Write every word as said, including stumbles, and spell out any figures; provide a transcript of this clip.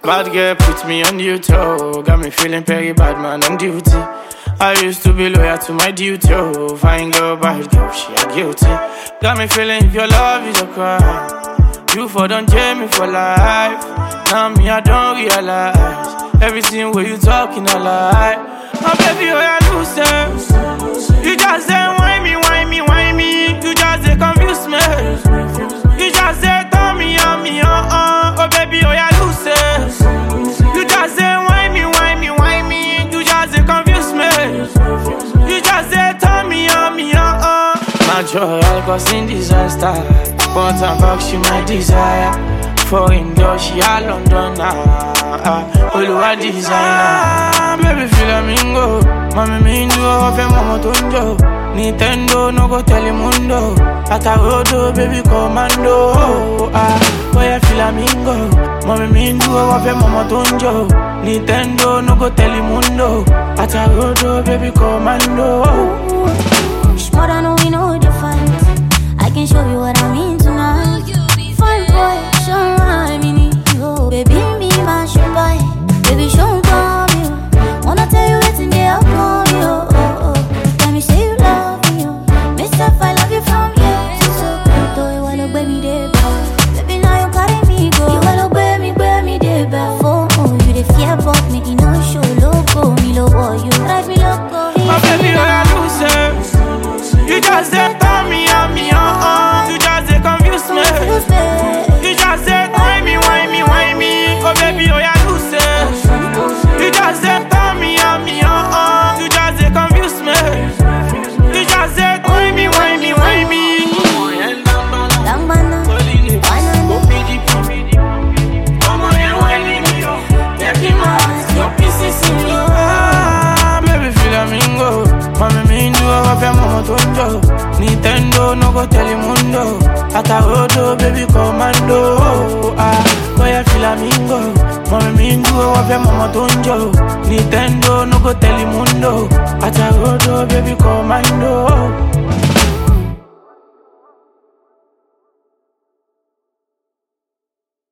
Bad girl put me on duty, oh. Got me feeling very bad man on duty. I used to be loyal to my duty, oh. Fine girl, bad girl, she a guilty. Got me feeling if your love is a crime, you for don't tell me for life. Now me I don't realize everything where you talking a lie. My baby, oh yeah, lose it. You just say why me, why me, why me. You just say confuse me. You just say tell me, oh me, oh oh. Oh baby, oh yeah, lose it. You just say why me, why me, why me. You just say confuse me. You just say tell me, oh me, oh oh. My joy, I'll cause in disaster. One time back, she my desire. Foreign girl, she a London now. Oluwa designer. Baby, flamingo. Mami, me do off and mama tunjo. Nintendo, no go tell him mundo. Atarodo, baby, commando. Ah, boy, flamingo. Mami, me do off and mama tunjo. Nintendo, no go tell him mundo. Atarodo, baby, commando. More than we know different. I can show you what I mean tonight. Fine boy, show I mean you. Baby, me my shy. Baby, show me you. Wanna tell you what's in there for you. Oh, oh. Let me say you love me. Mister, I love you from here to so. Do you wanna baby there? Baby, now you carry me go. You wanna baby, baby there? For oh, you the fear about me, you know show loco. Me loco, you drive me loco. My baby, I lose it. You just say tell me, oh me, oh oh. You just say confuse me. You just say why me, why me, why me. Oh baby, oh yeah, lose it. You just say tell me, oh me, oh oh. You just say confuse me. You just say why me, why me, why me. Lambana, banana, come on and wine me, baby, man, your pieces in me. Ah, baby, flamingo. Mami, me do a wafe mama tunjo. Nintendo, no go tell him mundo. Atarodo, baby, commando. Ah, boy, flamingo. Mami, me do a wafe mama tunjo. Nintendo, no go tell him mundo. Atarodo, baby,